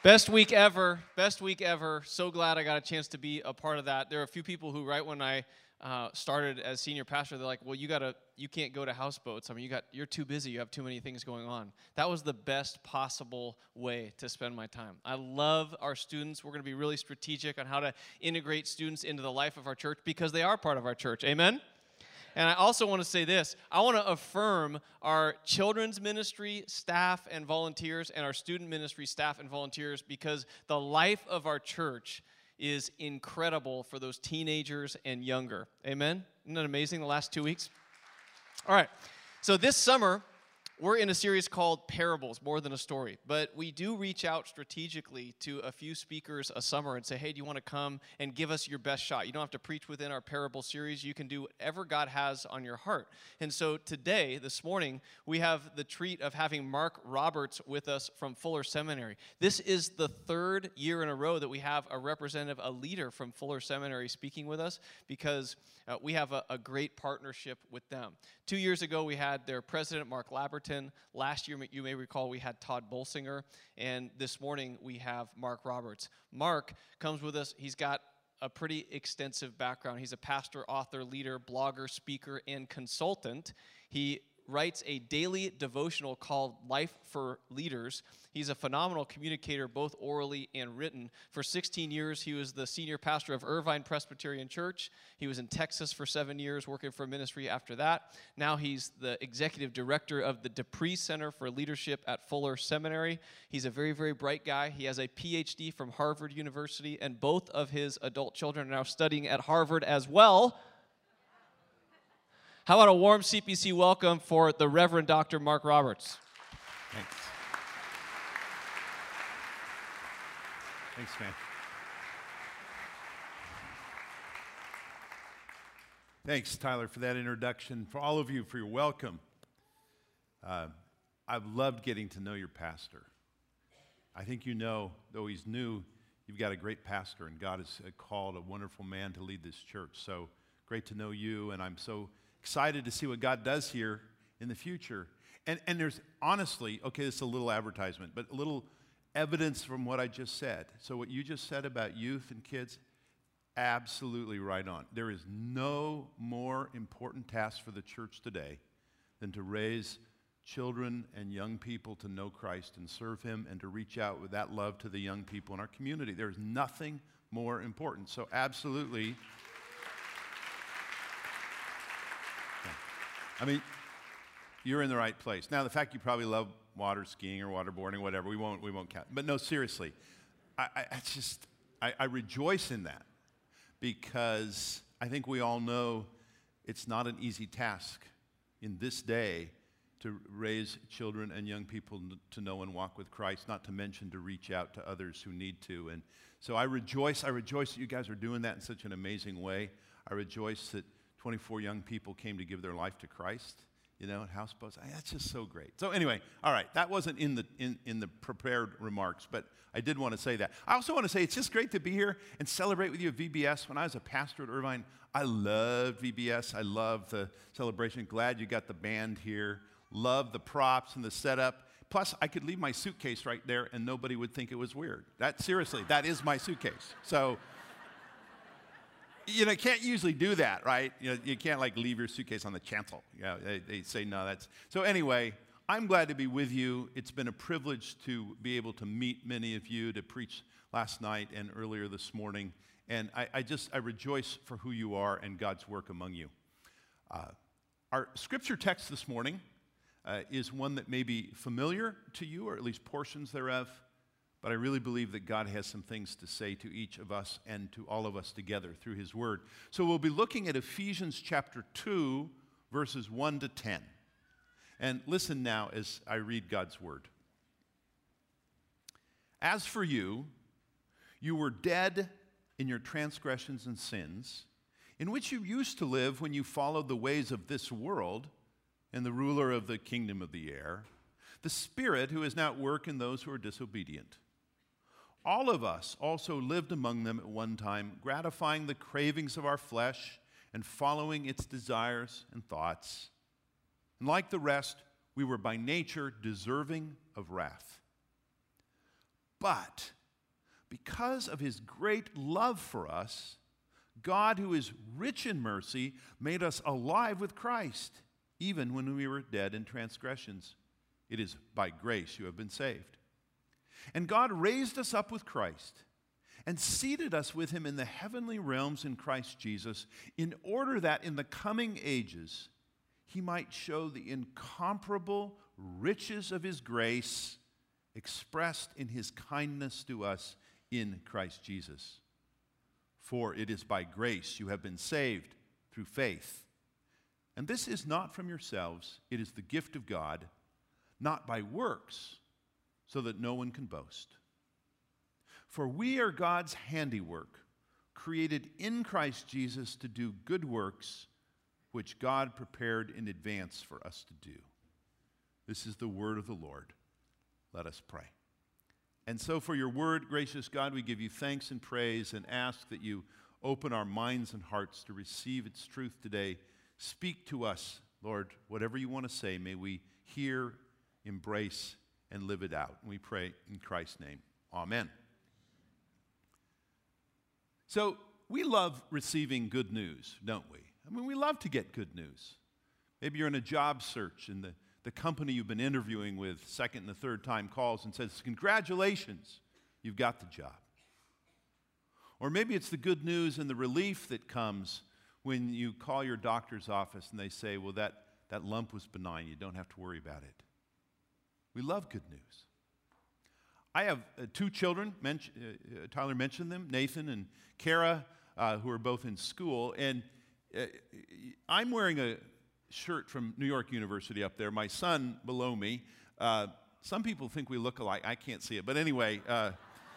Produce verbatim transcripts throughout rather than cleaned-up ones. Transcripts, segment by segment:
Best week ever. Best week ever. So glad I got a chance to be a part of that. There are a few people who, right when I uh, started as senior pastor, they're like, "Well, you gotta, you can't go to houseboats. I mean, you got, you're too busy. You have too many things going on." That was the best possible way to spend my time. I love our students. We're going to be really strategic on how to integrate students into the life of our church because they are part of our church. Amen. And I also want to say this. I want to affirm our children's ministry staff and volunteers and our student ministry staff and volunteers because the life of our church is incredible for those teenagers and younger. Amen? Isn't that amazing the last two weeks? All right. So this summer, we're in a series called Parables, More Than a Story. But we do reach out strategically to a few speakers a summer and say, hey, do you want to come and give us your best shot? You don't have to preach within our parable series. You can do whatever God has on your heart. And so today, this morning, we have the treat of having Mark Roberts with us from Fuller Seminary. This is the third year in a row that we have a representative, a leader from Fuller Seminary speaking with us because uh, we have a, a great partnership with them. Two years ago, we had their president, Mark Laberton. Last year, you may recall, we had Todd Bolsinger. And this morning, we have Mark Roberts. Mark comes with us. He's got a pretty extensive background. He's a pastor, author, leader, blogger, speaker, and consultant. He writes a daily devotional called Life for Leaders. He's a phenomenal communicator, both orally and written. For sixteen years, he was the senior pastor of Irvine Presbyterian Church. He was in Texas for seven years, working for ministry after that. Now he's the executive director of the Dupree Center for Leadership at Fuller Seminary. He's a very, very bright guy. He has a P H D from Harvard University, and both of his adult children are now studying at Harvard as well. How about a warm C P C welcome for the Reverend Doctor Mark Roberts? Thanks. Thanks, man. Thanks, Tyler, for that introduction. For all of you, for your welcome. Uh, I've loved getting to know your pastor. I think you know, though he's new, you've got a great pastor, and God has called a wonderful man to lead this church. So great to know you, and I'm so excited to see what God does here in the future. And and there's honestly, okay, this is a little advertisement, but a little evidence from what I just said. So what you just said about youth and kids, absolutely right on. There is no more important task for the church today than to raise children and young people to know Christ and serve Him and to reach out with that love to the young people in our community. There's nothing more important. So absolutely. I mean, you're in the right place. Now, the fact you probably love water skiing or waterboarding, whatever, we won't we won't count. But no, seriously, I, I it's just I, I rejoice in that because I think we all know it's not an easy task in this day to raise children and young people to know and walk with Christ, not to mention to reach out to others who need to. And so I rejoice. I rejoice that you guys are doing that in such an amazing way. I rejoice that twenty-four young people came to give their life to Christ, you know, at houseboats. That's just so great. So anyway, all right, that wasn't in the in, in the prepared remarks, but I did want to say that. I also want to say it's just great to be here and celebrate with you at V B S. When I was a pastor at Irvine, I loved V B S. I loved the celebration. Glad you got the band here. Loved the props and the setup. Plus, I could leave my suitcase right there and nobody would think it was weird. That seriously, that is my suitcase. So you know, can't usually do that, right? You know, you can't like leave your suitcase on the chancel. You know, they, they say no. That's so. Anyway, I'm glad to be with you. It's been a privilege to be able to meet many of you, to preach last night and earlier this morning, and I, I just I rejoice for who you are and God's work among you. Uh, our scripture text this morning uh, is one that may be familiar to you, or at least portions thereof. But I really believe that God has some things to say to each of us and to all of us together through His Word. So we'll be looking at Ephesians chapter two, verses one to ten. And listen now as I read God's Word. As for you, you were dead in your transgressions and sins, in which you used to live when you followed the ways of this world and the ruler of the kingdom of the air, the Spirit who is now at work in those who are disobedient. All of us also lived among them at one time, gratifying the cravings of our flesh and following its desires and thoughts. And like the rest, we were by nature deserving of wrath. But because of his great love for us, God, who is rich in mercy, made us alive with Christ, even when we were dead in transgressions. It is by grace you have been saved. And God raised us up with Christ and seated us with him in the heavenly realms in Christ Jesus, in order that in the coming ages he might show the incomparable riches of his grace expressed in his kindness to us in Christ Jesus. For it is by grace you have been saved through faith. And this is not from yourselves, it is the gift of God, not by works, so that no one can boast. For we are God's handiwork, created in Christ Jesus to do good works, which God prepared in advance for us to do. This is the word of the Lord. Let us pray. And so for your word, gracious God, we give you thanks and praise and ask that you open our minds and hearts to receive its truth today. Speak to us, Lord, whatever you want to say. May we hear, embrace, and live it out. And we pray in Christ's name. Amen. So we love receiving good news, don't we? I mean, we love to get good news. Maybe you're in a job search and the, the company you've been interviewing with second and the third time calls and says, congratulations, you've got the job. Or maybe it's the good news and the relief that comes when you call your doctor's office and they say, well, that, that lump was benign, you don't have to worry about it. We love good news. I have uh, two children, men- uh, Tyler mentioned them, Nathan and Kara, uh, who are both in school, and uh, I'm wearing a shirt from New York University up there. My son below me, uh, some people think we look alike. I can't see it, but anyway, uh,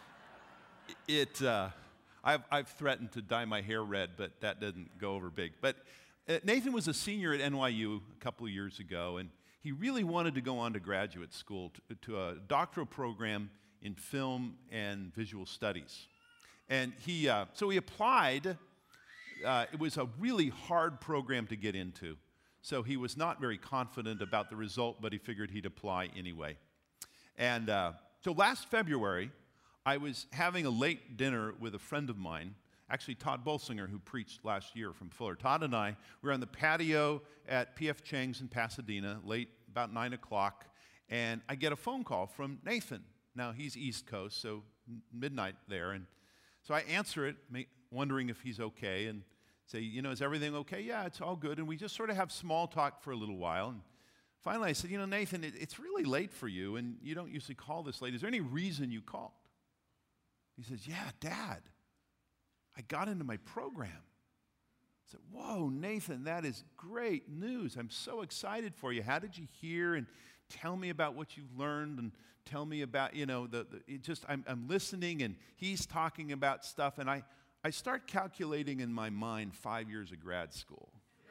it. Uh, I've, I've threatened to dye my hair red, but that didn't go over big. But uh, Nathan was a senior at N Y U a couple of years ago, and he really wanted to go on to graduate school, to, to a doctoral program in film and visual studies. And he, uh, so he applied. Uh, it was a really hard program to get into. So he was not very confident about the result, but he figured he'd apply anyway. And uh, so last February, I was having a late dinner with a friend of mine, actually Todd Bolsinger, who preached last year from Fuller. Todd and I were on the patio at P F Chang's in Pasadena, late, about nine o'clock, and I get a phone call from Nathan. Now, he's East Coast, so midnight there, and so I answer it, wondering if he's okay, and say, you know, is everything okay? Yeah, it's all good, and we just sort of have small talk for a little while, and finally I said, you know, Nathan, it, it's really late for you, and you don't usually call this late. Is there any reason you called? He says, yeah, Dad, I got into my program. I said, whoa, Nathan, that is great news. I'm so excited for you. How did you hear? And tell me about what you've learned, and tell me about, you know, the, the it just, I'm, I'm listening, and he's talking about stuff, and I, I start calculating in my mind five years of grad school.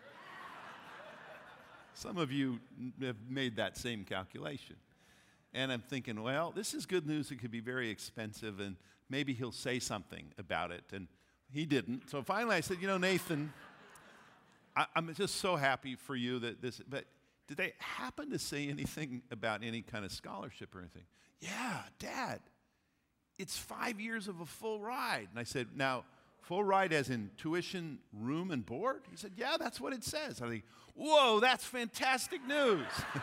Some of you have made that same calculation. And I'm thinking, well, this is good news. It could be very expensive, and maybe he'll say something about it. And he didn't. So finally I said, you know, Nathan, I, I'm just so happy for you that this, but did they happen to say anything about any kind of scholarship or anything? Yeah, Dad, it's five years of a full ride. And I said, now, full ride as in tuition, room, and board? He said, yeah, that's what it says. I think, whoa, that's fantastic news.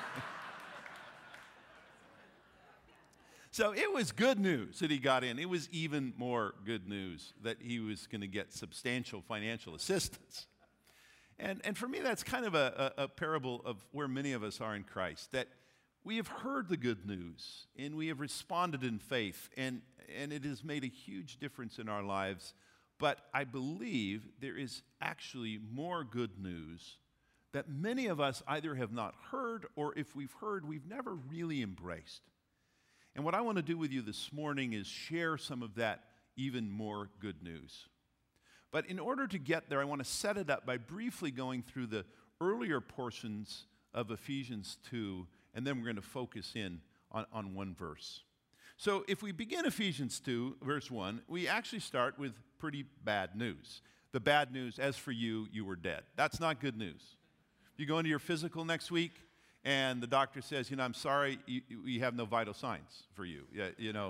So it was good news that he got in. It was even more good news that he was going to get substantial financial assistance. And, and for me, that's kind of a, a, a parable of where many of us are in Christ, that we have heard the good news, and we have responded in faith, and, and it has made a huge difference in our lives. But I believe there is actually more good news that many of us either have not heard, or if we've heard, we've never really embraced. And what I want to do with you this morning is share some of that even more good news. But in order to get there, I want to set it up by briefly going through the earlier portions of Ephesians two, and then we're going to focus in on, on one verse. So if we begin Ephesians two, verse one, we actually start with pretty bad news. The bad news, as for you, you were dead. That's not good news. You go into your physical next week, and the doctor says, you know, I'm sorry, you, you have no vital signs for you. Yeah, you know,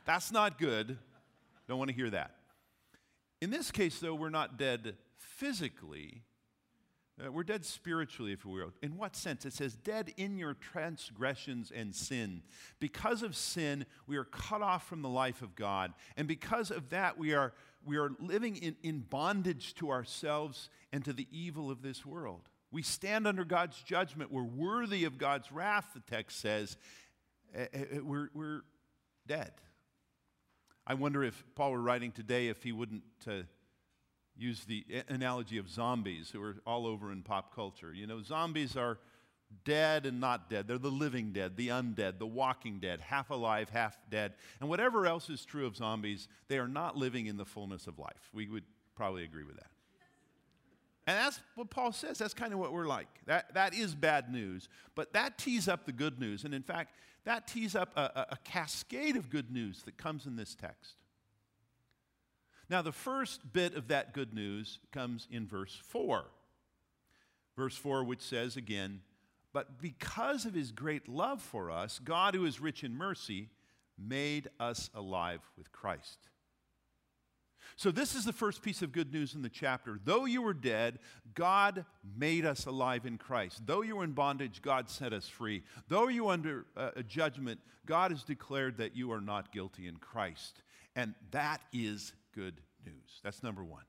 That's not good. Don't want to hear that. In this case, though, we're not dead physically. Uh, we're dead spiritually, if we will. In what sense? It says, dead in your transgressions and sin. Because of sin, we are cut off from the life of God. And because of that, we are, we are living in, in bondage to ourselves and to the evil of this world. We stand under God's judgment. We're worthy of God's wrath, the text says. Uh, uh, we're, we're dead. I wonder if Paul were writing today, if he wouldn't uh, use the analogy of zombies who are all over in pop culture. You know, zombies are dead and not dead. They're the living dead, the undead, the walking dead, half alive, half dead. And whatever else is true of zombies, they are not living in the fullness of life. We would probably agree with that. And that's what Paul says. That's kind of what we're like. That, that is bad news. But that tees up the good news. And in fact, that tees up a, a, a cascade of good news that comes in this text. Now, the first bit of that good news comes in verse four. Verse four, which says again, but because of his great love for us, God, who is rich in mercy, made us alive with Christ. So this is the first piece of good news in the chapter. Though you were dead, God made us alive in Christ. Though you were in bondage, God set us free. Though you were under uh, a judgment, God has declared that you are not guilty in Christ. And that is good news. That's number one.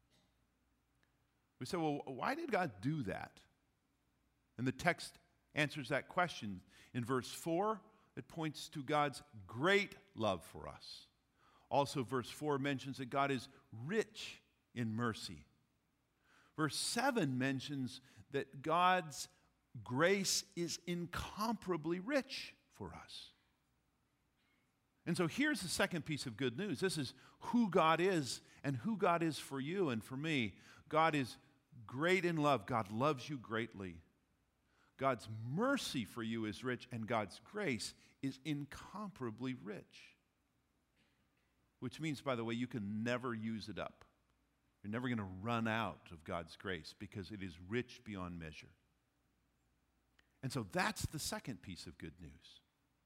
We say, well, why did God do that? And the text answers that question. In verse four, it points to God's great love for us. Also, verse four mentions that God is rich in mercy. Verse seven mentions that God's grace is incomparably rich for us. And so here's the second piece of good news. This is who God is and who God is for you and for me. God is great in love. God loves you greatly. God's mercy for you is rich, and God's grace is incomparably rich. Which means, by the way, you can never use it up. You're never going to run out of God's grace because it is rich beyond measure. And so that's the second piece of good news.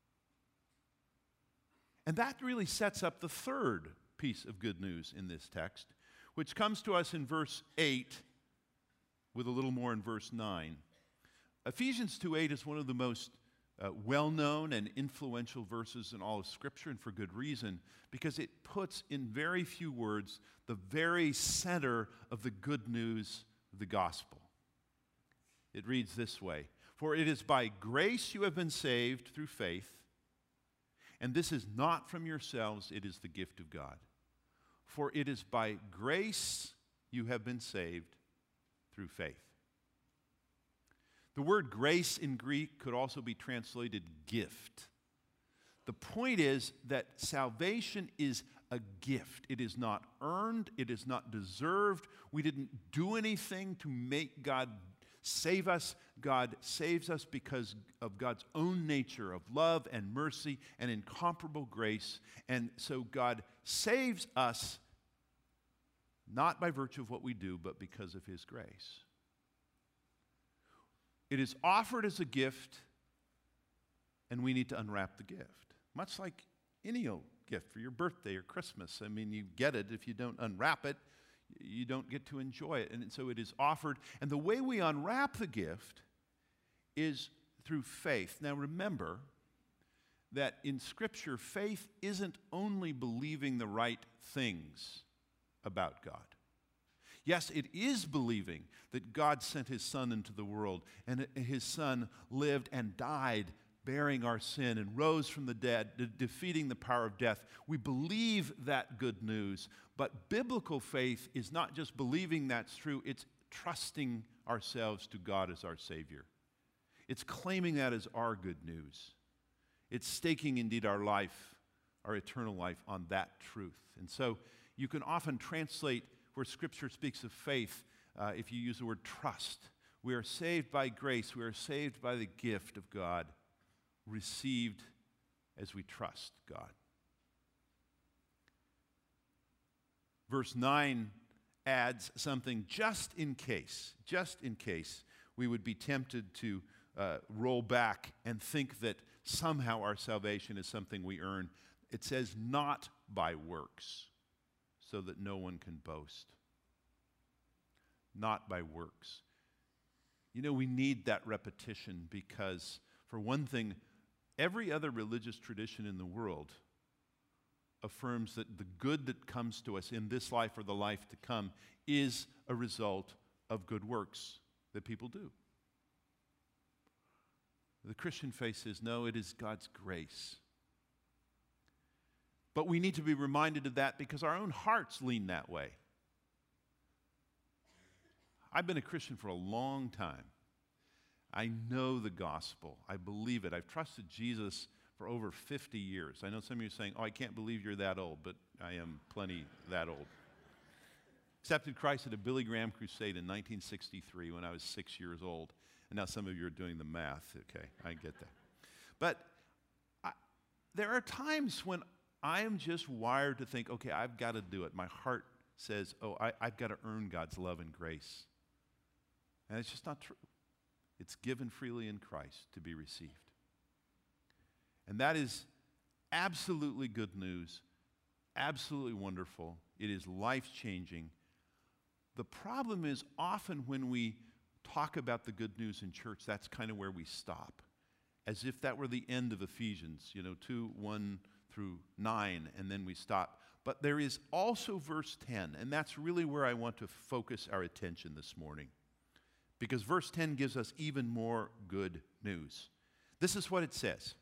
And that really sets up the third piece of good news in this text, which comes to us in verse eight, with a little more in verse nine. Ephesians two eight is one of the most uh, well-known and influential verses in all of Scripture, and for good reason, because it puts in very few words the very center of the good news of the gospel. It reads this way, "For it is by grace you have been saved through faith, and this is not from yourselves, it is the gift of God. For it is by grace you have been saved through faith." The word grace in Greek could also be translated gift. The point is that salvation is a gift. It is not earned. It is not deserved. We didn't do anything to make God save us. God saves us because of God's own nature of love and mercy and incomparable grace. And so God saves us not by virtue of what we do, but because of his grace. It is offered as a gift, and we need to unwrap the gift. Much like any old gift for your birthday or Christmas. I mean, you get it. If you don't unwrap it, you don't get to enjoy it. And so it is offered. And the way we unwrap the gift is through faith. Now remember that in Scripture, faith isn't only believing the right things about God. Yes, it is believing that God sent his Son into the world, and his Son lived and died bearing our sin and rose from the dead, de- defeating the power of death. We believe that good news, but biblical faith is not just believing that's true, it's trusting ourselves to God as our Savior. It's claiming that as our good news. It's staking indeed our life, our eternal life, on that truth. And so you can often translate where Scripture speaks of faith, uh, if you use the word trust. We are saved by grace. We are saved by the gift of God, received as we trust God. Verse nine adds something just in case, just in case we would be tempted to uh, roll back and think that somehow our salvation is something we earn. It says, not by works, so that no one can boast. Not by works. You know, we need that repetition because, for one thing, every other religious tradition in the world affirms that the good that comes to us in this life or the life to come is a result of good works that people do. The Christian faith says, no, it is God's grace. But we need to be reminded of that because our own hearts lean that way. I've been a Christian for a long time. I know the gospel. I believe it. I've trusted Jesus for over fifty years. I know some of you are saying, oh, I can't believe you're that old, but I am plenty that old. Accepted Christ at a Billy Graham crusade in nineteen sixty-three when I was six years old. And now some of you are doing the math. Okay, I get that. But I, there are times when I am just wired to think, okay, I've got to do it. My heart says, oh, I, I've got to earn God's love and grace. And it's just not true. It's given freely in Christ to be received. And that is absolutely good news, absolutely wonderful. It is life-changing. The problem is often when we talk about the good news in church, that's kind of where we stop, as if that were the end of Ephesians, you know, two, one through nine, and then we stop. But there is also verse ten, and that's really where I want to focus our attention this morning, because verse ten gives us even more good news. This is what it says.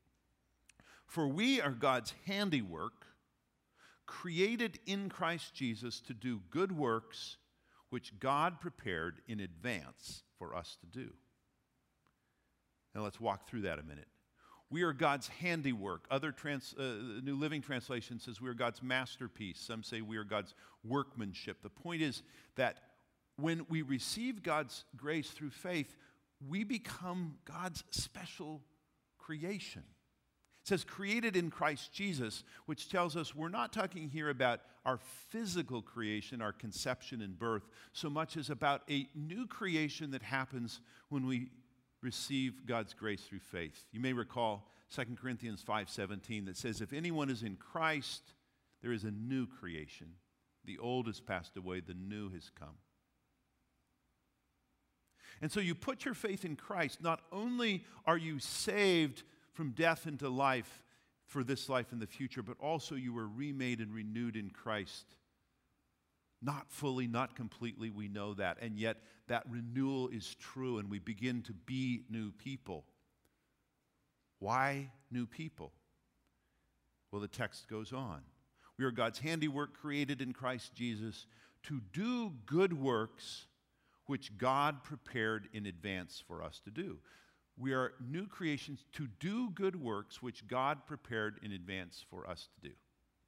For we are God's handiwork, created in Christ Jesus to do good works, which God prepared in advance for us to do. Now let's walk through that a minute. We are God's handiwork. Other trans, uh, the New Living Translation says we are God's masterpiece. Some say we are God's workmanship. The point is that when we receive God's grace through faith, we become God's special creation. It says created in Christ Jesus, which tells us we're not talking here about our physical creation, our conception and birth, so much as about a new creation that happens when we receive God's grace through faith. You may recall Second Corinthians five seventeen that says, if anyone is in Christ, there is a new creation. The old has passed away, the new has come. And so you put your faith in Christ. Not only are you saved from death into life for this life and the future, but also you were remade and renewed in Christ. Not fully, not completely, we know that. And yet that renewal is true and we begin to be new people. Why new people? Well, the text goes on. We are God's handiwork created in Christ Jesus to do good works which God prepared in advance for us to do. We are new creations to do good works which God prepared in advance for us to do.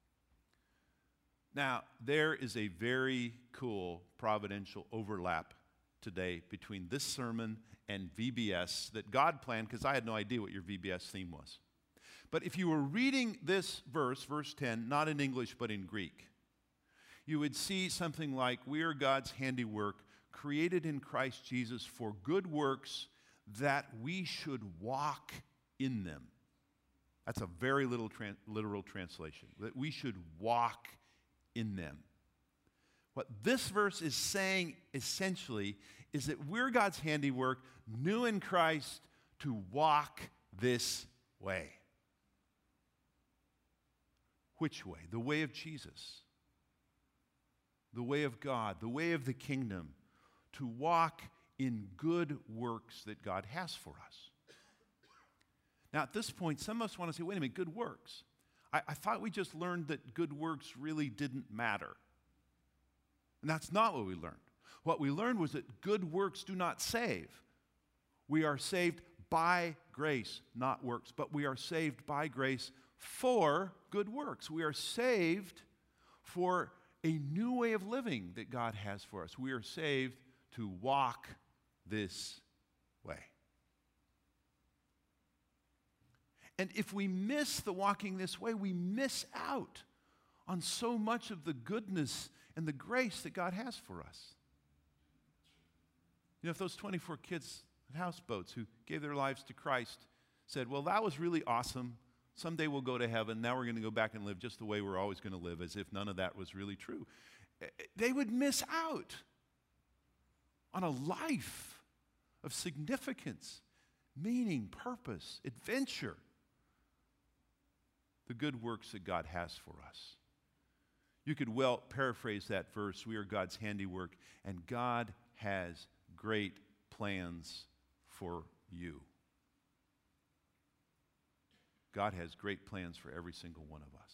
Now, there is a very cool providential overlap today between this sermon and V B S that God planned, because I had no idea what your V B S theme was. But if you were reading this verse, verse ten, not in English but in Greek, you would see something like, we are God's handiwork, created in Christ Jesus for good works, that we should walk in them. That's a very little tran- literal translation, that we should walk in them. What this verse is saying essentially is that we're God's handiwork, new in Christ, to walk this way. Which way? The way of Jesus. The way of God, the way of the kingdom, to walk in good works that God has for us. Now, at this point, some of us want to say, wait a minute, good works. I, I thought we just learned that good works really didn't matter. And that's not what we learned. What we learned was that good works do not save. We are saved by grace, not works, but we are saved by grace for good works. We are saved for a new way of living that God has for us. We are saved to walk this way. And if we miss the walking this way, we miss out on so much of the goodness and the grace that God has for us. You know, if those twenty-four kids at Houseboats who gave their lives to Christ said, well, that was really awesome, Someday we'll go to heaven. Now we're going to go back and live just the way we're always going to live, as if none of that was really true. They would miss out on a life of significance, meaning, purpose, adventure, the good works that God has for us. You could well paraphrase that verse, we are God's handiwork, and God has great plans for you. God has great plans for every single one of us.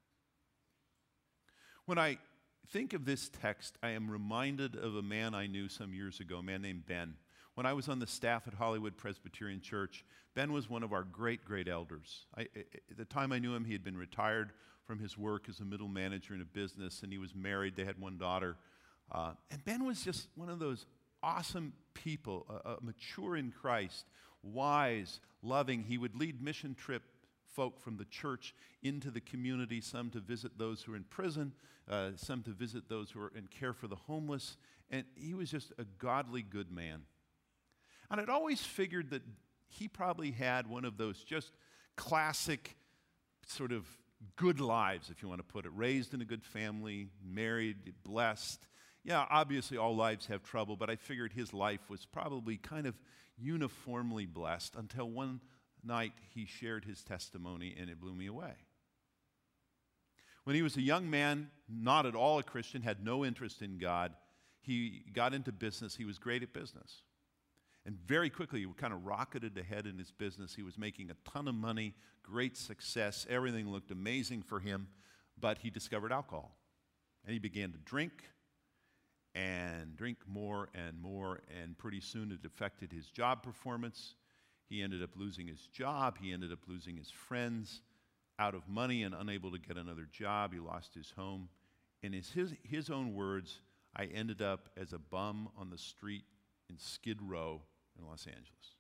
When I think of this text, I am reminded of a man I knew some years ago, a man named Ben. When I was on the staff at Hollywood Presbyterian Church, Ben was one of our great, great elders. I, at the time I knew him, he had been retired from his work as a middle manager in a business, and he was married. They had one daughter. Uh, and Ben was just one of those awesome people, uh, uh, mature in Christ, wise, loving. He would lead mission trip folk from the church into the community, some to visit those who are in prison, uh, some to visit those who are in care for the homeless. And he was just a godly, good man. And I'd always figured that he probably had one of those just classic sort of good lives, if you want to put it. Raised in a good family, married, blessed. Yeah, obviously all lives have trouble, but I figured his life was probably kind of uniformly blessed until one night he shared his testimony and it blew me away. When he was a young man, not at all a Christian, had no interest in God, he got into business. He was great at business. And very quickly, he kind of rocketed ahead in his business. He was making a ton of money, great success. Everything looked amazing for him, but he discovered alcohol. And he began to drink and drink more and more, and pretty soon it affected his job performance. He ended up losing his job. He ended up losing his friends, out of money and unable to get another job. He lost his home. In his, his, his own words, I ended up as a bum on the street in Skid Row in Los Angeles.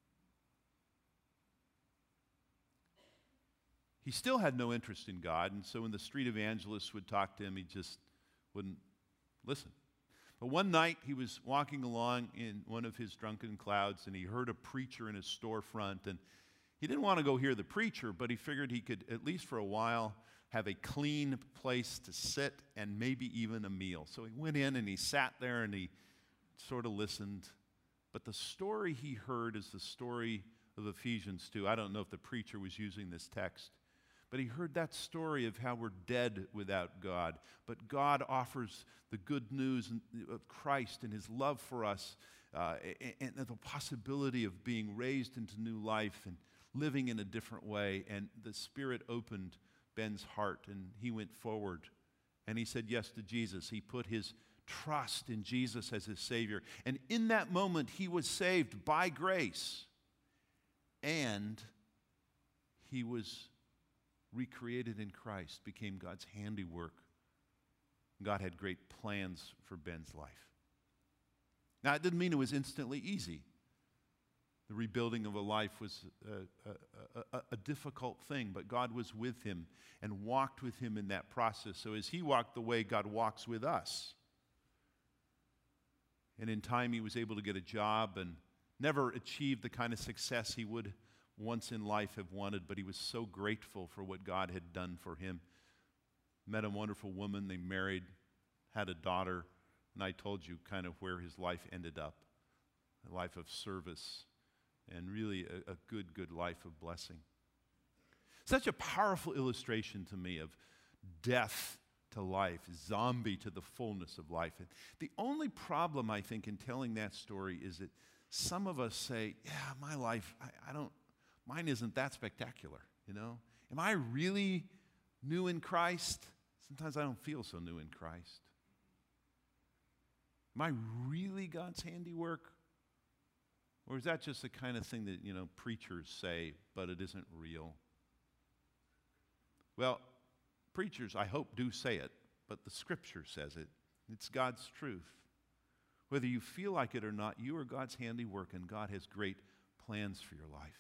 He still had no interest in God, and so when the street evangelists would talk to him, he just wouldn't listen. But one night, he was walking along in one of his drunken clouds, and he heard a preacher in his storefront, and he didn't want to go hear the preacher, but he figured he could, at least for a while, have a clean place to sit and maybe even a meal. So he went in and he sat there and he sort of listened. But the story he heard is the story of Ephesians two. I don't know if the preacher was using this text, but he heard that story of how we're dead without God. But God offers the good news of Christ and his love for us, uh, and, and the possibility of being raised into new life and living in a different way. And the Spirit opened Ben's heart, and he went forward, and he said yes to Jesus. He put his trust in Jesus as his Savior. And in that moment, he was saved by grace, and he was recreated in Christ, became God's handiwork. God had great plans for Ben's life. Now, it didn't mean it was instantly easy. The rebuilding of a life was a, a, a, a difficult thing, but God was with him and walked with him in that process. So as he walked the way, God walks with us. And in time, he was able to get a job and never achieved the kind of success he would once in life have wanted, but he was so grateful for what God had done for him. Met a wonderful woman, they married, had a daughter, and I told you kind of where his life ended up, a life of service and really a, a good, good life of blessing. Such a powerful illustration to me of death to life, zombie to the fullness of life. And the only problem, I think, in telling that story is that some of us say, yeah, my life, I, I don't, mine isn't that spectacular, you know? Am I really new in Christ? Sometimes I don't feel so new in Christ. Am I really God's handiwork? Or is that just the kind of thing that, you know, preachers say, but it isn't real? Well, preachers, I hope, do say it, but the Scripture says it. It's God's truth. Whether you feel like it or not, you are God's handiwork, and God has great plans for your life.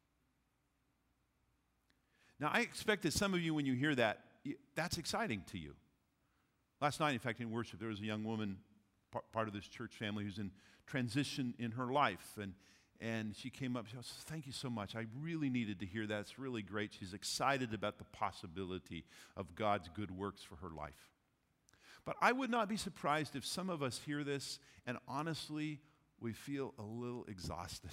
Now, I expect that some of you, when you hear that, that's exciting to you. Last night, in fact, in worship, there was a young woman, part of this church family, who's in transition in her life. And, And she came up, she said, thank you so much. I really needed to hear that. It's really great. She's excited about the possibility of God's good works for her life. But I would not be surprised if some of us hear this and honestly, we feel a little exhausted.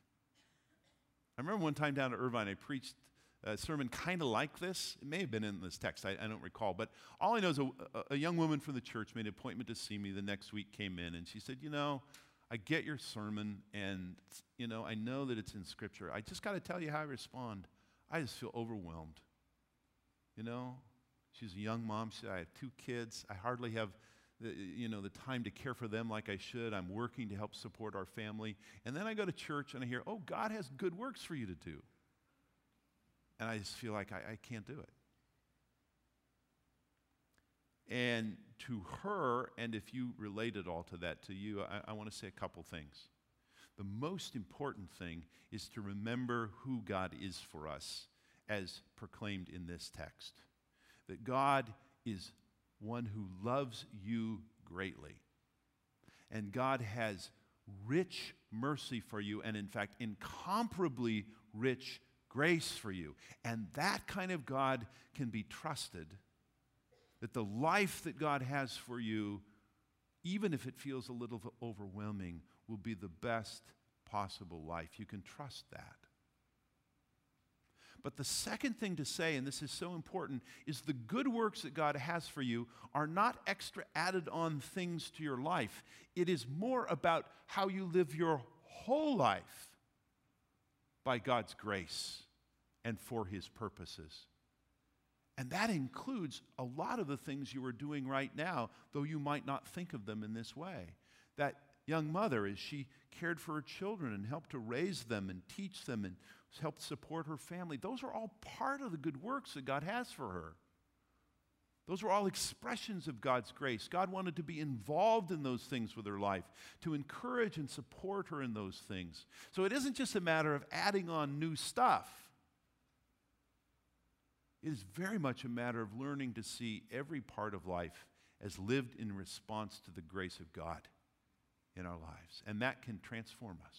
I remember one time down at Irvine, I preached a sermon kind of like this. It may have been in this text, I, I don't recall. But all I know is a, a young woman from the church made an appointment to see me the next week, came in, and she said, you know, I get your sermon, and, you know, I know that it's in Scripture. I just got to tell you how I respond. I just feel overwhelmed. You know, she's a young mom. She said, I have two kids. I hardly have, the, you know, the time to care for them like I should. I'm working to help support our family. And then I go to church, and I hear, oh, God has good works for you to do. And I just feel like I, I can't do it. And to her, and if you relate it all to that to you, I, I want to say a couple things. The most important thing is to remember who God is for us, as proclaimed in this text. That God is one who loves you greatly. And God has rich mercy for you, and in fact, incomparably rich grace for you. And that kind of God can be trusted. That the life that God has for you, even if it feels a little overwhelming, will be the best possible life. You can trust that. But the second thing to say, and this is so important, is the good works that God has for you are not extra added on things to your life. It is more about how you live your whole life by God's grace and for His purposes. And that includes a lot of the things you are doing right now, though you might not think of them in this way. That young mother, as she cared for her children and helped to raise them and teach them and helped support her family, those are all part of the good works that God has for her. Those are all expressions of God's grace. God wanted to be involved in those things with her life, to encourage and support her in those things. So it isn't just a matter of adding on new stuff. It is very much a matter of learning to see every part of life as lived in response to the grace of God in our lives. And that can transform us.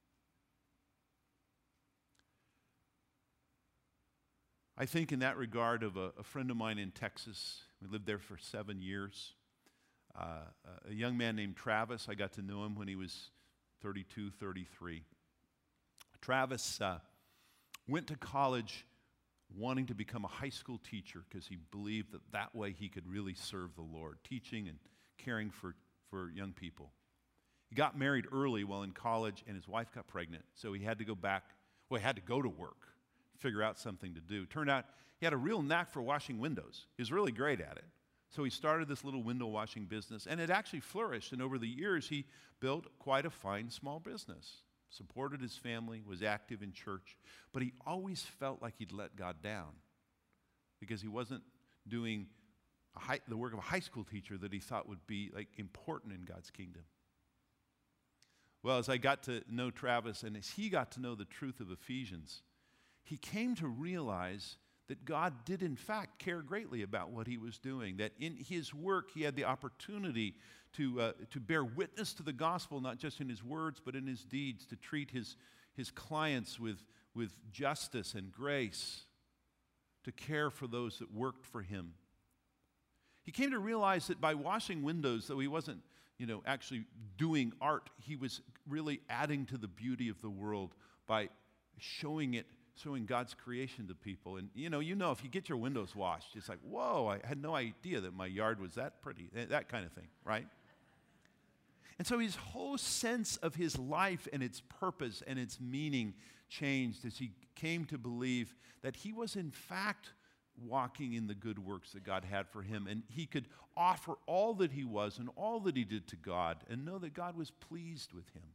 I think in that regard of a, a friend of mine in Texas. We lived there for seven years. Uh, a young man named Travis. I got to know him when he was thirty-two, thirty-three. Travis uh, went to college wanting to become a high school teacher because he believed that that way he could really serve the Lord, teaching and caring for, for young people. He got married early while in college, and his wife got pregnant, so he had to go back. Well, he had to go to work, figure out something to do. Turned out he had a real knack for washing windows. He was really great at it. So he started this little window washing business, and it actually flourished, and over the years he built quite a fine small business. Supported his family, was active in church, but he always felt like he'd let God down because he wasn't doing a high, the work of a high school teacher that he thought would be like important in God's kingdom. Well, as I got to know Travis and as he got to know the truth of Ephesians, he came to realize that God did in fact care greatly about what he was doing, that in his work he had the opportunity to, uh, to bear witness to the gospel, not just in his words, but in his deeds, to treat his, his clients with, with justice and grace, to care for those that worked for him. He came to realize that by washing windows, though he wasn't, you know, actually doing art, he was really adding to the beauty of the world by showing it, showing God's creation to people. And you know, you know, if you get your windows washed, it's like, whoa, I had no idea that my yard was that pretty, that kind of thing, right? And so his whole sense of his life and its purpose and its meaning changed as he came to believe that he was in fact walking in the good works that God had for him, and he could offer all that he was and all that he did to God and know that God was pleased with him.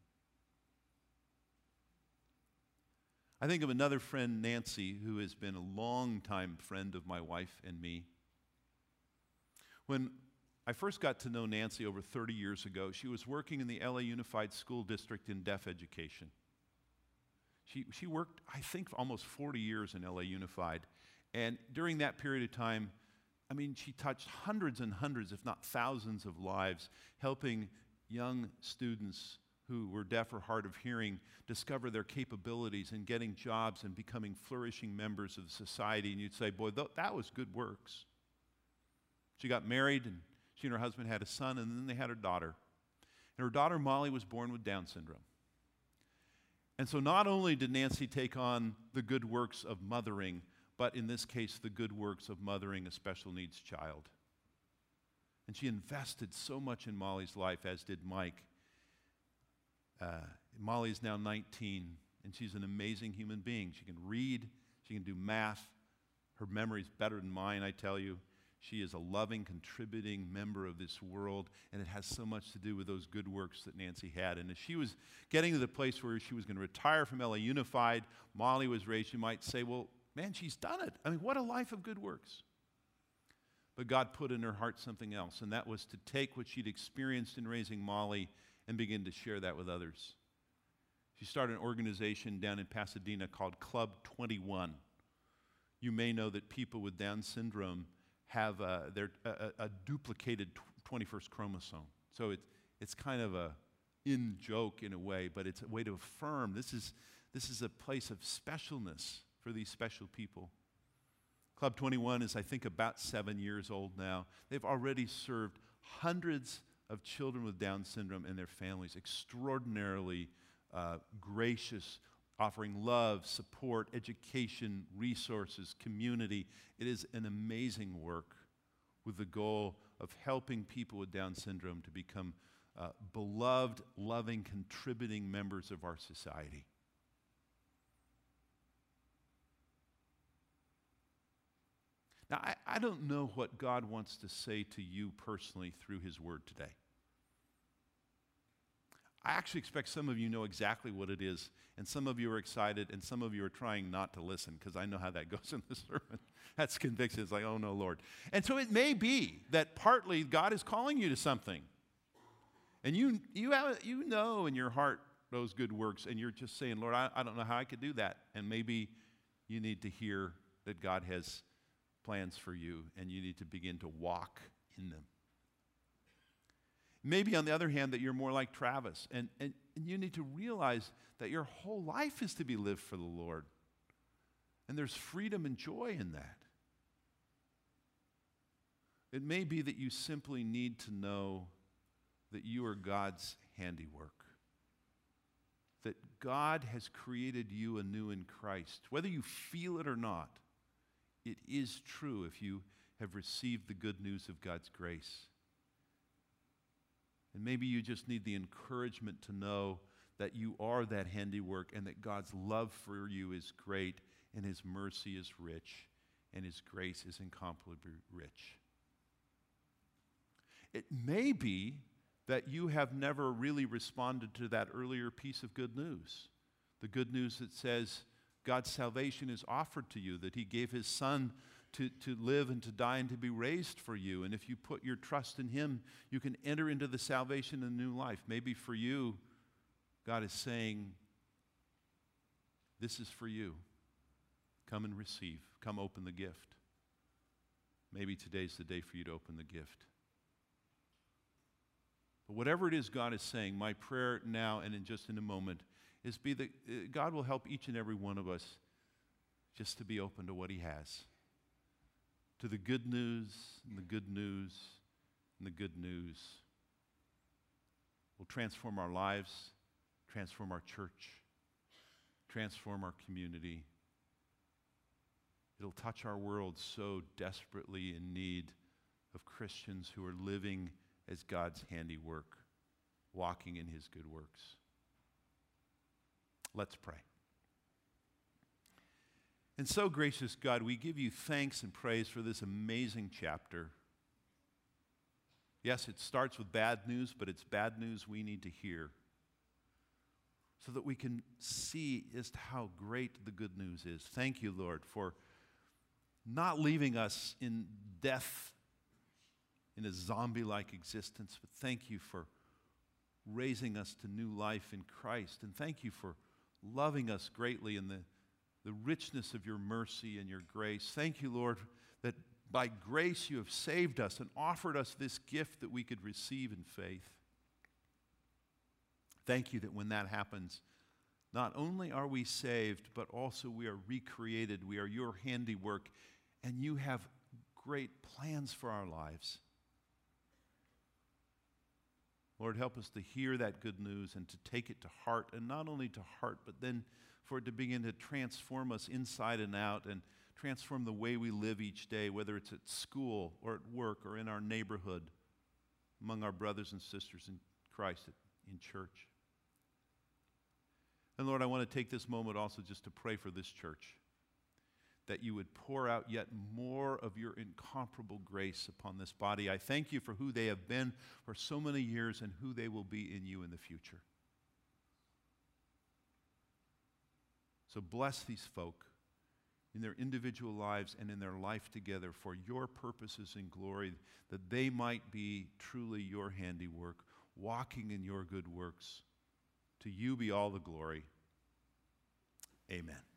I think of another friend, Nancy, who has been a long-time friend of my wife and me. When I first got to know Nancy over thirty years ago, she was working in the L A Unified School District in deaf education. She, she worked, I think, almost forty years in L A Unified. And during that period of time, I mean, she touched hundreds and hundreds, if not thousands of lives, helping young students who were deaf or hard of hearing discover their capabilities in getting jobs and becoming flourishing members of society. And you'd say, boy, th- that was good works. She got married, and she and her husband had a son, and then they had her daughter. And her daughter, Molly, was born with Down syndrome. And so not only did Nancy take on the good works of mothering, but in this case, the good works of mothering a special needs child. And she invested so much in Molly's life, as did Mike. Uh, Molly is now nineteen, and she's an amazing human being. She can read, she can do math. Her memory is better than mine, I tell you. She is a loving, contributing member of this world, and it has so much to do with those good works that Nancy had. And as she was getting to the place where she was going to retire from L A Unified, Molly was raised, you might say, well, man, she's done it. I mean, what a life of good works. But God put in her heart something else, and that was to take what she'd experienced in raising Molly and begin to share that with others. She started an organization down in Pasadena called Club twenty-one. You may know that people with Down syndrome have a, their, a, a duplicated twenty-first chromosome. So it, it's kind of a in joke in a way, but it's a way to affirm this is, this is a place of specialness for these special people. Club twenty-one is, I think, about seven years old now. They've already served hundreds of children with Down syndrome and their families, extraordinarily uh, gracious, offering love, support, education, resources, community. It is an amazing work with the goal of helping people with Down syndrome to become uh, beloved, loving, contributing members of our society. Now, I, I don't know what God wants to say to you personally through His Word today. I actually expect some of you know exactly what it is, and some of you are excited, and some of you are trying not to listen, because I know how that goes in the sermon. That's conviction. It's like, oh no, Lord. And so it may be that partly God is calling you to something, and you you have, you know in your heart those good works, and you're just saying, Lord, I, I don't know how I could do that. And maybe you need to hear that God has plans for you, and you need to begin to walk in them. Maybe, on the other hand, that you're more like Travis, and, and, and you need to realize that your whole life is to be lived for the Lord. And there's freedom and joy in that. It may be that you simply need to know that you are God's handiwork, that God has created you anew in Christ. Whether you feel it or not, it is true if you have received the good news of God's grace. And maybe you just need the encouragement to know that you are that handiwork, and that God's love for you is great, and His mercy is rich, and His grace is incomparably rich. It may be that you have never really responded to that earlier piece of good news, the good news that says God's salvation is offered to you, that He gave His Son to, to live and to die and to be raised for you. And if you put your trust in Him, you can enter into the salvation and new life. Maybe for you, God is saying, this is for you. Come and receive. Come open the gift. Maybe today's the day for you to open the gift. But whatever it is God is saying, my prayer now and in just in a moment is be that uh, God will help each and every one of us just to be open to what He has. To the good news, and the good news, and the good news will transform our lives, transform our church, transform our community. It'll touch our world so desperately in need of Christians who are living as God's handiwork, walking in His good works. Let's pray. And so, gracious God, we give You thanks and praise for this amazing chapter. Yes, it starts with bad news, but it's bad news we need to hear so that we can see just how great the good news is. Thank You, Lord, for not leaving us in death, in a zombie-like existence, but thank You for raising us to new life in Christ. And thank You for loving us greatly in the the richness of Your mercy and Your grace. Thank You, Lord, that by grace You have saved us and offered us this gift that we could receive in faith. Thank you that when that happens, not only are we saved, but also we are recreated. We are your handiwork, and you have great plans for our lives. Lord, help us to hear that good news and to take it to heart, and not only to heart, but then for it to begin to transform us inside and out and transform the way we live each day, whether it's at school or at work or in our neighborhood, among our brothers and sisters in Christ in church. And Lord, I want to take this moment also just to pray for this church, that you would pour out yet more of your incomparable grace upon this body. I thank you for who they have been for so many years and who they will be in you in the future. So bless these folk in their individual lives and in their life together for your purposes and glory, that they might be truly your handiwork, walking in your good works. To you be all the glory. Amen.